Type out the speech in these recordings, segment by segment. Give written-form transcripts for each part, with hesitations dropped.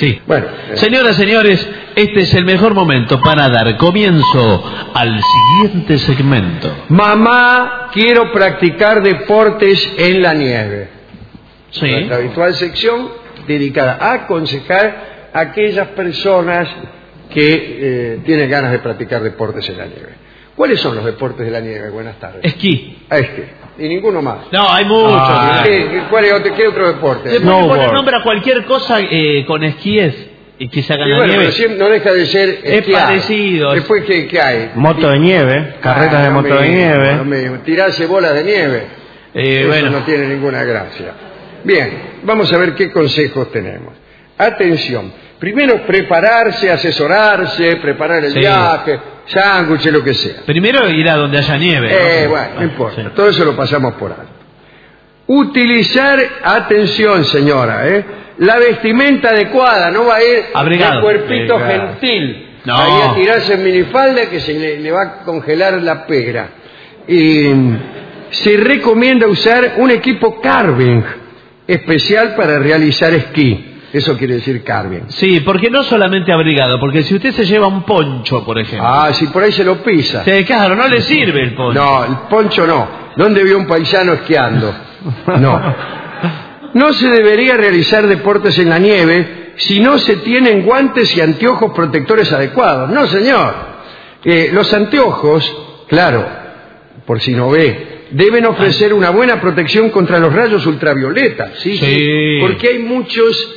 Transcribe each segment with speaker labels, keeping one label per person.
Speaker 1: Sí.
Speaker 2: Bueno.
Speaker 1: Señoras, señores, este es el mejor momento para dar comienzo al siguiente segmento.
Speaker 2: Mamá, quiero practicar deportes en la nieve.
Speaker 1: Sí.
Speaker 2: Nuestra habitual sección dedicada a aconsejar a aquellas personas que tienen ganas de practicar deportes en la nieve. ¿Cuáles son los deportes de la nieve? Buenas tardes.
Speaker 1: Esquí.
Speaker 2: Esquí. Y ninguno más.
Speaker 1: No, hay muchos.
Speaker 2: ¿Qué otro deporte?
Speaker 1: Se puede poner nombre a cualquier cosa con esquíes y que se hagan la
Speaker 2: bueno,
Speaker 1: nieve.
Speaker 2: pero no deja de ser esquiar.
Speaker 1: Es parecido.
Speaker 2: Después, ¿qué hay?
Speaker 3: Moto de nieve, carreras de moto de nieve.
Speaker 2: Tirarse bolas de nieve. Eso
Speaker 1: bueno.
Speaker 2: no tiene ninguna gracia. Bien, vamos a ver qué consejos tenemos. Atención. Primero, prepararse, asesorarse, preparar el viaje, sándwiches, lo que sea.
Speaker 1: Primero ir a donde haya nieve.
Speaker 2: Bueno, no importa. Todo eso lo pasamos por alto. Utilizar, atención señora, la vestimenta adecuada. No va a ir
Speaker 1: abrigado,
Speaker 2: de cuerpito gentil.
Speaker 1: No.
Speaker 2: Ahí a tirarse en minifalda que se le va a congelar la pera. Y se recomienda usar un equipo carving especial para realizar esquí. Eso quiere decir carving.
Speaker 1: Sí, porque no solamente abrigado, porque si usted se lleva un poncho, por ejemplo.
Speaker 2: Ah, si por ahí se lo pisa.
Speaker 1: Sí, claro, no le sirve el poncho.
Speaker 2: No, el poncho no. ¿Dónde vio un paisano esquiando? No. No se debería realizar deportes en la nieve si no se tienen guantes y anteojos protectores adecuados. No, señor. Los anteojos, claro, por si no ve, deben ofrecer una buena protección contra los rayos ultravioletas. Sí. Porque hay muchos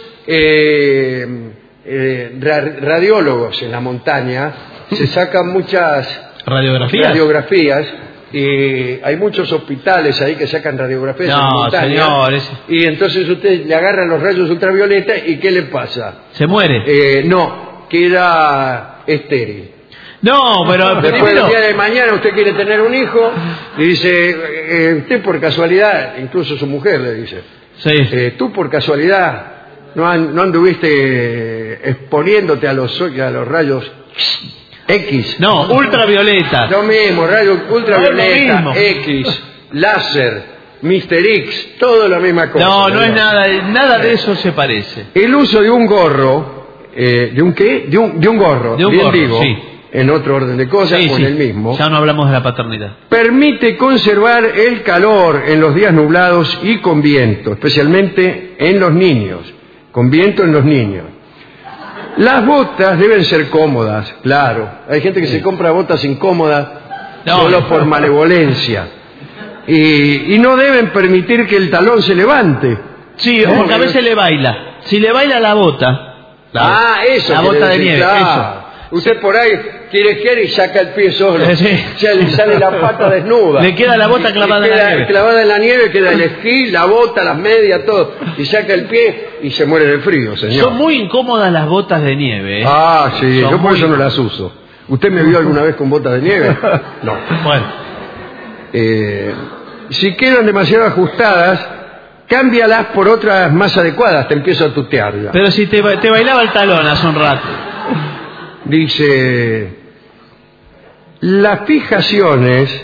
Speaker 2: radiólogos en la montaña, se sacan muchas radiografías y hay muchos hospitales ahí que sacan radiografías en la montaña. Señores. Y entonces usted le agarran los rayos ultravioletas y ¿qué le pasa?
Speaker 1: ¿Se muere?
Speaker 2: No, queda estéril.
Speaker 1: No, pero
Speaker 2: después del día de mañana usted quiere tener un hijo y dice, usted por casualidad, incluso su mujer le dice, tú por casualidad no anduviste exponiéndote a los rayos X.
Speaker 1: No, ultravioleta.
Speaker 2: Lo mismo, rayos ultravioleta, X, láser, Mr. X, todo la misma cosa.
Speaker 1: No, no es nada de eso se parece.
Speaker 2: El uso de un gorro, ¿de un qué? De un gorro,
Speaker 1: de un
Speaker 2: bien
Speaker 1: gorro,
Speaker 2: digo, en otro orden de cosas, o en el mismo.
Speaker 1: Ya no hablamos de la paternidad.
Speaker 2: Permite conservar el calor en los días nublados y con viento, especialmente en los niños. Con viento en los niños. Las botas deben ser cómodas, claro. Hay gente que se compra botas incómodas solo por malevolencia. Y no deben permitir que el talón se levante.
Speaker 1: Sí, porque a veces le baila. Si le baila la bota.
Speaker 2: Eso.
Speaker 1: La bota de nieve.
Speaker 2: Eso. Usted por ahí quiere esquiar y saca el pie solo. Ya le sale la pata desnuda.
Speaker 1: Le queda la bota clavada en la nieve.
Speaker 2: Clavada en la nieve, queda el esquí, la bota, las medias, todo. Y saca el pie y se muere de frío, señor.
Speaker 1: Son muy incómodas las botas de nieve.
Speaker 2: Sí, yo por eso no las uso. ¿Usted me vio alguna vez con botas de nieve? No.
Speaker 1: Bueno.
Speaker 2: Si quedan demasiado ajustadas, cámbialas por otras más adecuadas. Te empiezo a tutear ya.
Speaker 1: Pero si te bailaba el talón hace un rato.
Speaker 2: Dice, las fijaciones,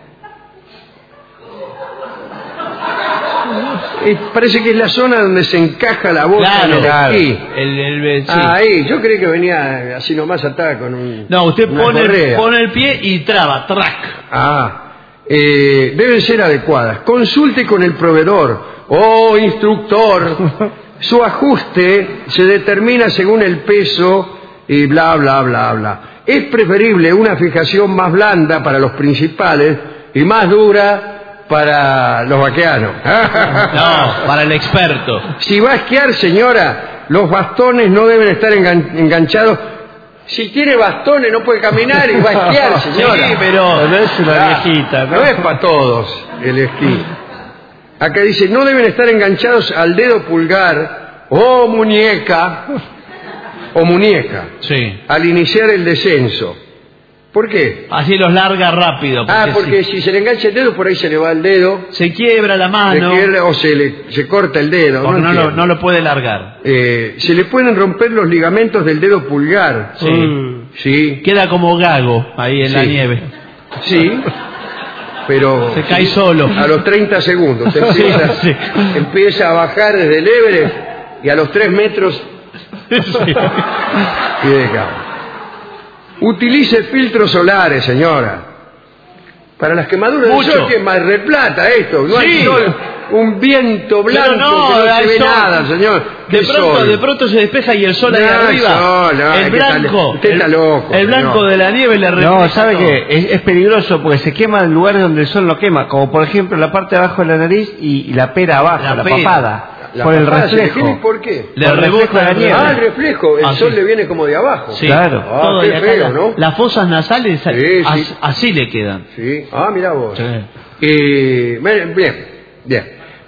Speaker 2: parece que es la zona donde se encaja la bota en el esquí. Ahí, yo creí que venía así nomás atada con un...
Speaker 1: No, usted pone el pie y traba, track.
Speaker 2: Deben ser adecuadas. Consulte con el proveedor o instructor. Su ajuste se determina según el peso y bla, bla, bla, bla. Es preferible una fijación más blanda para los principales y más dura para los vaqueanos.
Speaker 1: No, para el experto.
Speaker 2: Si va a esquiar, señora, los bastones no deben estar enganchados. Si tiene bastones no puede caminar y va a esquiar, señora.
Speaker 1: Sí, pero
Speaker 3: no es una viejita,
Speaker 2: ¿no? No es para todos el esquí. Acá dice, no deben estar enganchados al dedo pulgar o muñeca al iniciar el descenso. ¿Por qué?
Speaker 1: Así los larga rápido.
Speaker 2: Porque si se le engancha el dedo, por ahí se le va el dedo.
Speaker 1: Se quiebra la mano.
Speaker 2: O se corta el dedo.
Speaker 1: Porque no lo puede largar.
Speaker 2: Se le pueden romper los ligamentos del dedo pulgar. Sí.
Speaker 1: Queda como gago ahí en la nieve.
Speaker 2: Sí. Pero
Speaker 1: se cae solo.
Speaker 2: A los 30 segundos. Empieza a bajar desde el Everest y a los 3 metros Y dejamos. Utilice filtros solares, señora. Para las quemaduras del sol, que es Mar del Plata esto. No hay sol, un viento blanco que no se ve nada, señor.
Speaker 1: De pronto se despeja y el sol ahí arriba. El blanco.
Speaker 2: Usted está loco.
Speaker 1: El blanco de la nieve le refleja.
Speaker 3: No, ¿sabe qué? Es peligroso porque se quema en lugares donde el sol no quema. Como por ejemplo la parte de abajo de la nariz y la pera abajo, la papada. Por el reflejo.
Speaker 2: ¿Por qué?
Speaker 1: Le rebota la nieve.
Speaker 2: El reflejo. El sol le viene como de abajo.
Speaker 1: Sí,
Speaker 3: claro.
Speaker 1: Todo
Speaker 2: qué feo, ¿no?
Speaker 1: Las fosas nasales
Speaker 2: sí.
Speaker 1: así le quedan.
Speaker 2: Sí. Mira vos.
Speaker 1: Sí.
Speaker 2: Bien.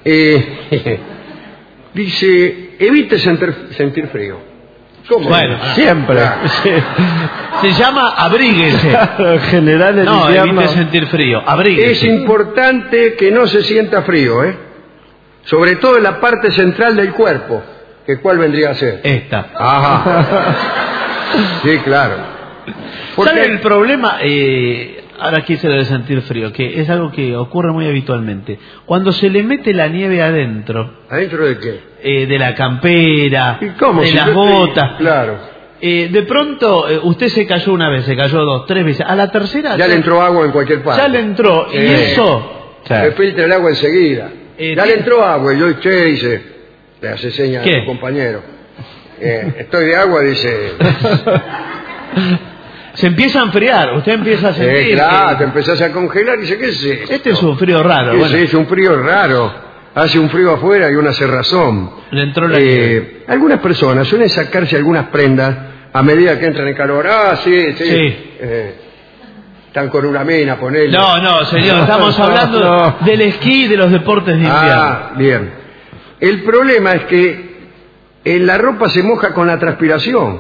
Speaker 2: Dice, evite sentir frío. ¿Cómo?
Speaker 3: Bueno, siempre.
Speaker 2: Claro.
Speaker 1: Se llama abríguese.
Speaker 3: En general en invierno.
Speaker 1: Evite sentir frío. Abríguese.
Speaker 2: Es importante que no se sienta frío, sobre todo en la parte central del cuerpo. ¿Cuál vendría a ser?
Speaker 1: Esta.
Speaker 2: Ajá. Sí, claro.
Speaker 1: ¿Sabe el problema? Ahora aquí se debe sentir frío, que es algo que ocurre muy habitualmente. Cuando se le mete la nieve adentro.
Speaker 2: ¿Adentro de qué?
Speaker 1: De la campera,
Speaker 2: ¿Y cómo?
Speaker 1: de
Speaker 2: Si
Speaker 1: las
Speaker 2: yo
Speaker 1: botas.
Speaker 2: Claro.
Speaker 1: De pronto, usted se cayó una vez, se cayó 2, 3 veces. A la tercera...
Speaker 2: Ya le entró agua en cualquier parte.
Speaker 1: Ya le entró. Y eso...
Speaker 2: Se filtra el agua enseguida. Ya le entró agua. Y yo, dice... Le hace señas a su compañero. Estoy de agua, dice...
Speaker 1: Se empieza a enfriar, usted empieza a sentir...
Speaker 2: claro, te empezás a congelar y dice, ¿qué es esto?
Speaker 1: Este es un frío raro.
Speaker 2: Es un frío raro. Hace un frío afuera y una cerrazón.
Speaker 1: Le entró la nieve.
Speaker 2: Algunas personas suelen sacarse algunas prendas a medida que entran en calor. Sí. Están con una mina, ponele.
Speaker 1: No, señor, estamos hablando del esquí y de los deportes de invierno.
Speaker 2: Bien. El problema es que la ropa se moja con la transpiración.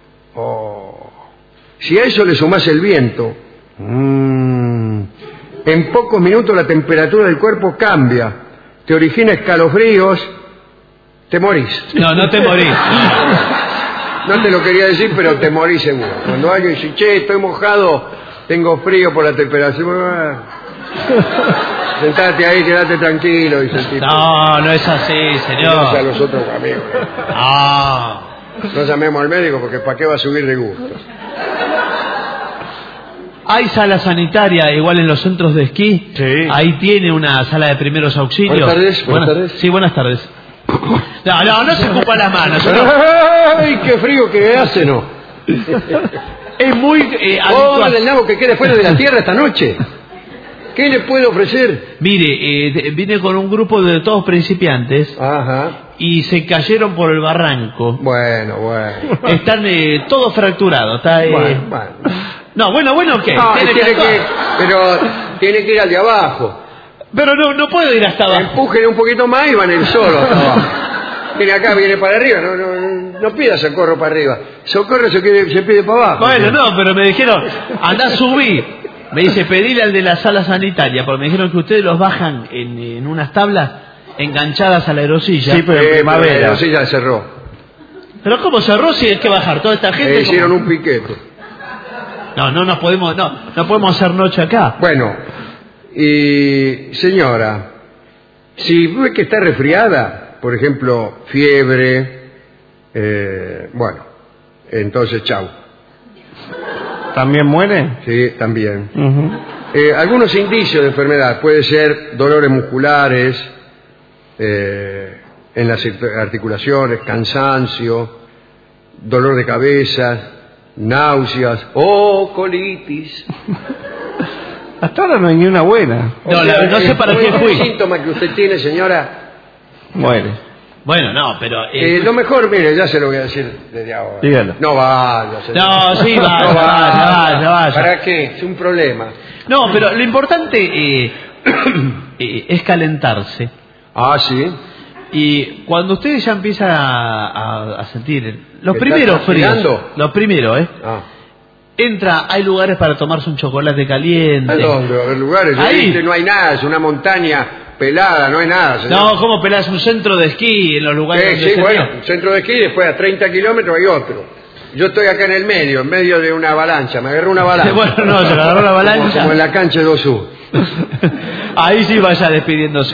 Speaker 2: Si a eso le sumás el viento, en pocos minutos la temperatura del cuerpo cambia, te origina escalofríos, te morís.
Speaker 1: No te morís.
Speaker 2: No te lo quería decir, pero te morís seguro. Cuando alguien dice, estoy mojado, tengo frío por la temperatura, sentate ahí, quédate tranquilo. Dice el tipo.
Speaker 1: No es así, señor.
Speaker 2: A los otros amigos. No llamemos al médico porque ¿para qué va a subir de gusto?
Speaker 1: Hay sala sanitaria, igual en los centros de esquí.
Speaker 3: Sí.
Speaker 1: Ahí tiene una sala de primeros auxilios.
Speaker 2: Buenas tardes.
Speaker 1: Sí, buenas tardes. No se ocupa las manos.
Speaker 2: ¡Ay, qué frío que hace, no!
Speaker 1: Es muy habitual.
Speaker 2: Del nabo que quede fuera de la tierra esta noche. ¿Qué le puedo ofrecer?
Speaker 1: Mire, vine con un grupo de todos principiantes.
Speaker 2: Ajá.
Speaker 1: Y se cayeron por el barranco.
Speaker 2: Bueno.
Speaker 1: Están todos fracturados. Está,
Speaker 2: Bueno.
Speaker 1: No, bueno, ¿qué?
Speaker 2: No, pero tiene que ir al de abajo.
Speaker 1: Pero no puedo ir hasta abajo.
Speaker 2: Empujen un poquito más y van el solo hasta abajo. Viene acá, viene para arriba. No pida socorro para arriba. Socorro se pide para abajo.
Speaker 1: Bueno, no, pero me dijeron, andá, subí. Me dice, pedile al de la sala sanitaria, porque me dijeron que ustedes los bajan en unas tablas enganchadas a la aerosilla.
Speaker 3: Sí, pero en primavera.
Speaker 2: La aerosilla cerró.
Speaker 1: ¿Pero cómo cerró si hay que bajar toda esta gente?
Speaker 2: Hicieron un piquete.
Speaker 1: No podemos hacer noche acá.
Speaker 2: Bueno, y señora, si ve que está resfriada, por ejemplo, fiebre, entonces chau.
Speaker 3: ¿También muere?
Speaker 2: Sí, también. Algunos indicios de enfermedad, puede ser dolores musculares, en las articulaciones, cansancio, dolor de cabeza, náuseas o colitis.
Speaker 3: Hasta ahora no hay ni una buena.
Speaker 1: No sé para qué fui.
Speaker 2: ¿Qué síntoma que usted tiene, señora?
Speaker 3: Muere.
Speaker 1: Bueno, no, pero...
Speaker 2: lo mejor, mire, ya se lo voy a decir desde ahora.
Speaker 3: Dígalo.
Speaker 2: No vaya.
Speaker 1: No, sí, vaya.
Speaker 2: ¿Para qué? Es un problema.
Speaker 1: No, pero lo importante es calentarse.
Speaker 2: Sí.
Speaker 1: Y cuando usted ya empieza a sentir los primeros fríos, los primeros, hay lugares para tomarse un chocolate caliente.
Speaker 2: ¿A dónde? ¿A lugares?
Speaker 1: Ahí
Speaker 2: no hay nada, es una montaña pelada, no hay nada, señor.
Speaker 1: No, ¿cómo pelás? Un centro de esquí en los lugares donde se
Speaker 2: un centro de esquí y después a 30 kilómetros hay otro. Yo estoy acá en medio de una avalancha, me agarró una avalancha.
Speaker 1: Bueno, se agarró una avalancha.
Speaker 2: Como en la cancha de Osú.
Speaker 1: Ahí sí vaya despidiéndose.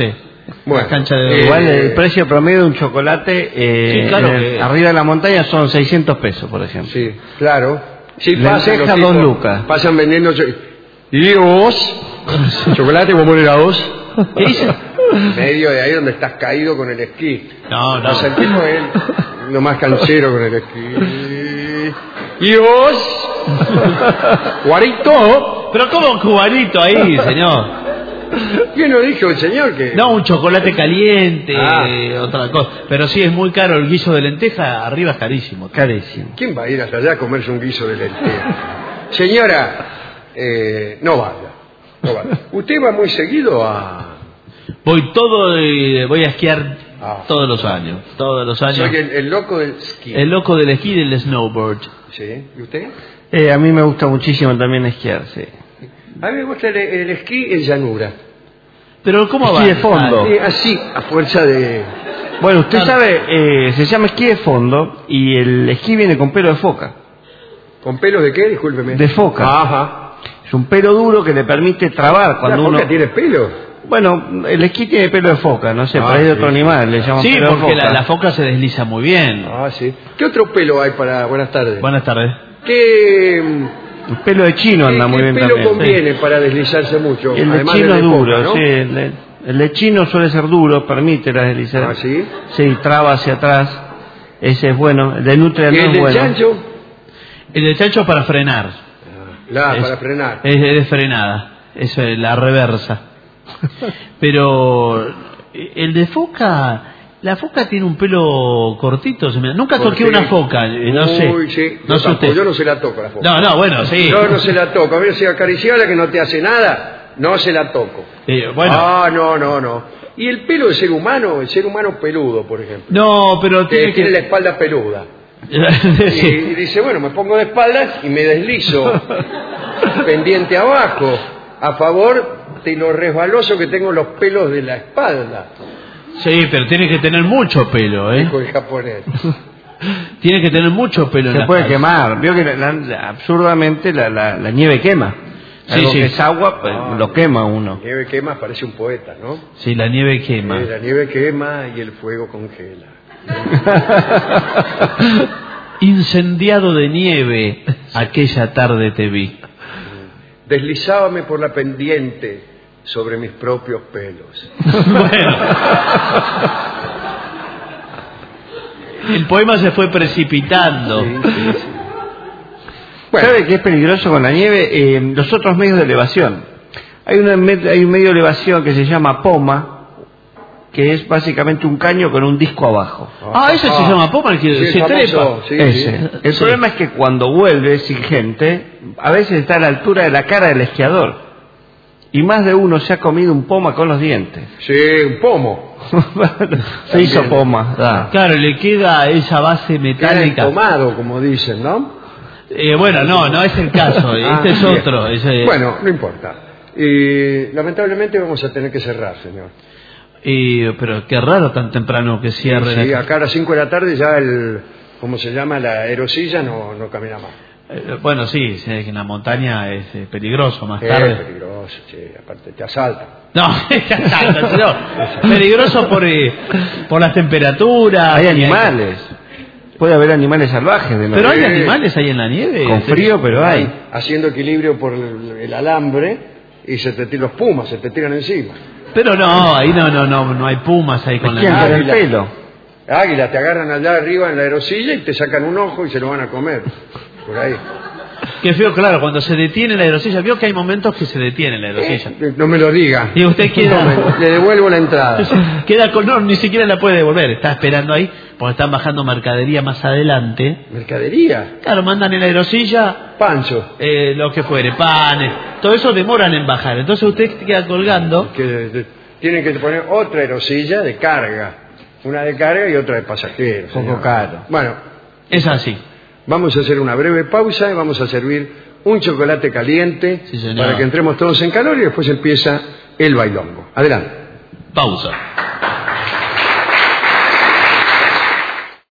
Speaker 1: Bueno, cancha de...
Speaker 3: igual el precio promedio de un chocolate
Speaker 1: sí, claro
Speaker 3: arriba de la montaña son 600 pesos, por ejemplo.
Speaker 2: Sí, claro. Sí,
Speaker 3: pasan 2 lucas.
Speaker 2: Pasan vendiendo... ¿Y vos? ¿Chocolate bombón helados?
Speaker 1: ¿Qué dice?
Speaker 2: Medio de ahí donde estás caído con el esquí.
Speaker 1: No.
Speaker 2: O sea, el tipo es lo más cansero con el esquí. ¿Y vos? ¿Guarito?
Speaker 1: Pero ¿cómo un cubanito ahí, señor?
Speaker 2: ¿Qué no dijo el señor que...?
Speaker 1: No, un chocolate caliente, otra cosa. Pero sí, es muy caro el guiso de lenteja, arriba es carísimo.
Speaker 3: Carísimo.
Speaker 2: ¿Quién va a ir hasta allá a comerse un guiso de lenteja? Señora, no vaya. ¿Usted va muy seguido a...?
Speaker 1: Voy a esquiar todos los años.
Speaker 2: Soy el loco del esquí.
Speaker 1: El loco del esquí y del snowboard.
Speaker 2: Sí, ¿y usted?
Speaker 3: A mí me gusta muchísimo también esquiar, sí.
Speaker 2: A mí me gusta el esquí en llanura.
Speaker 1: Pero ¿cómo va?
Speaker 3: Esquí de fondo.
Speaker 2: Así, a fuerza de...
Speaker 3: Bueno, usted sabe, se llama esquí de fondo y el esquí viene con pelo de foca.
Speaker 2: ¿Con pelo de qué? Discúlpeme.
Speaker 3: De foca.
Speaker 2: Ajá.
Speaker 3: Es un pelo duro que le permite trabar cuando
Speaker 2: ¿La foca tiene pelo?
Speaker 3: Bueno, el esquí tiene pelo de foca, no sé, por ahí de otro animal le llaman
Speaker 1: sí,
Speaker 3: pelo de foca.
Speaker 1: Sí, porque la foca se desliza muy bien.
Speaker 2: Sí. ¿Qué otro pelo hay para...? Buenas tardes.
Speaker 1: Buenas tardes.
Speaker 2: El
Speaker 3: pelo de chino anda muy bien también.
Speaker 2: ¿Qué pelo conviene para deslizarse mucho?
Speaker 3: El de chino es duro, ¿no? Sí. El de chino suele ser duro, permite la deslizar.
Speaker 2: ¿Ah, sí?
Speaker 3: Sí, traba hacia atrás. Ese es bueno. El de nutria no es bueno.
Speaker 2: ¿Y el de chancho?
Speaker 1: El de chancho para frenar.
Speaker 2: Para frenar.
Speaker 1: Es de frenada. Es la reversa. Pero el de foca... La foca tiene un pelo cortito. Nunca toqué una foca, no sé.
Speaker 2: Uy, sí.
Speaker 1: No sé usted.
Speaker 2: Yo no se la toco a la foca.
Speaker 1: No, bueno, sí.
Speaker 2: Yo no se la toco. A ver si acariciarla que no te hace nada, no se la toco.
Speaker 1: Bueno.
Speaker 2: No. ¿Y el pelo del ser humano? El ser humano peludo, por ejemplo.
Speaker 1: No, pero
Speaker 2: tiene la espalda peluda.
Speaker 1: Sí.
Speaker 2: Y dice, bueno, me pongo de espaldas y me deslizo pendiente abajo, a favor de lo resbaloso que tengo los pelos de la espalda.
Speaker 1: Sí, pero tiene que tener mucho pelo,
Speaker 2: Dijo el japonés.
Speaker 1: Tiene que tener mucho pelo en la
Speaker 3: puede quemar. Vio que absurdamente la nieve quema. Algo que es agua, pues, lo quema uno.
Speaker 2: La nieve quema, parece un poeta, ¿no?
Speaker 1: Sí, la nieve quema.
Speaker 2: La nieve quema y el fuego congela.
Speaker 1: Incendiado de nieve, aquella tarde te vi.
Speaker 2: Deslizábame por la pendiente sobre mis propios pelos.
Speaker 1: Bueno. El poema se fue precipitando.
Speaker 2: Sí.
Speaker 3: Bueno. ¿Sabe qué es peligroso con la nieve? Los otros medios de elevación. Hay un medio de elevación que se llama poma, que es básicamente un caño con un disco abajo.
Speaker 1: Ese se llama poma, el que se trepa.
Speaker 3: Ese. El problema es que cuando vuelve sin gente, a veces está a la altura de la cara del esquiador. Y más de uno se ha comido un poma con los dientes.
Speaker 2: Sí, un pomo.
Speaker 3: Se hizo poma.
Speaker 1: Claro, le queda esa base metálica.
Speaker 2: Queda tomado, como dicen, ¿no?
Speaker 1: Bueno, no es el caso. Este es otro.
Speaker 2: Bueno, no importa. Lamentablemente vamos a tener que cerrar, señor.
Speaker 1: Pero qué raro tan temprano que cierre.
Speaker 2: Sí, acá a las 5 de la tarde ya ¿cómo se llama? La aerosilla no camina más.
Speaker 1: Bueno, sí, en la montaña es peligroso más tarde.
Speaker 2: Es peligroso, aparte te asaltan.
Speaker 1: No, te asaltan, sino peligroso por las temperaturas.
Speaker 3: Hay animales. Puede haber animales salvajes.
Speaker 1: Pero hay animales ahí en la nieve.
Speaker 3: Con frío, pero hay.
Speaker 2: Haciendo equilibrio por el alambre y los pumas se te tiran encima.
Speaker 1: Pero no, ahí no hay pumas ahí con la nieve.
Speaker 3: ¿Quién el pelo?
Speaker 2: Águilas, te agarran allá arriba en la aerosilla y te sacan un ojo y se lo van a comer. Por ahí.
Speaker 1: Qué feo, claro, cuando se detiene la aerosilla. Vio que hay momentos que se detiene la aerosilla.
Speaker 2: No me lo diga.
Speaker 1: Y usted queda...
Speaker 2: le devuelvo la entrada.
Speaker 1: Queda con... No, ni siquiera la puede devolver. Está esperando ahí porque están bajando mercadería más adelante.
Speaker 2: ¿Mercadería?
Speaker 1: Claro, mandan en la aerosilla...
Speaker 2: Pancho.
Speaker 1: Lo que fuere, panes. Todo eso demoran en bajar. Entonces usted queda colgando.
Speaker 2: Tienen que poner otra aerosilla de carga. Una de carga y otra de pasajeros.
Speaker 3: Poco caro.
Speaker 2: Bueno.
Speaker 1: Es así.
Speaker 2: Vamos a hacer una breve pausa y vamos a servir un chocolate caliente para que entremos todos en calor y después empieza el bailongo. Adelante.
Speaker 1: Pausa.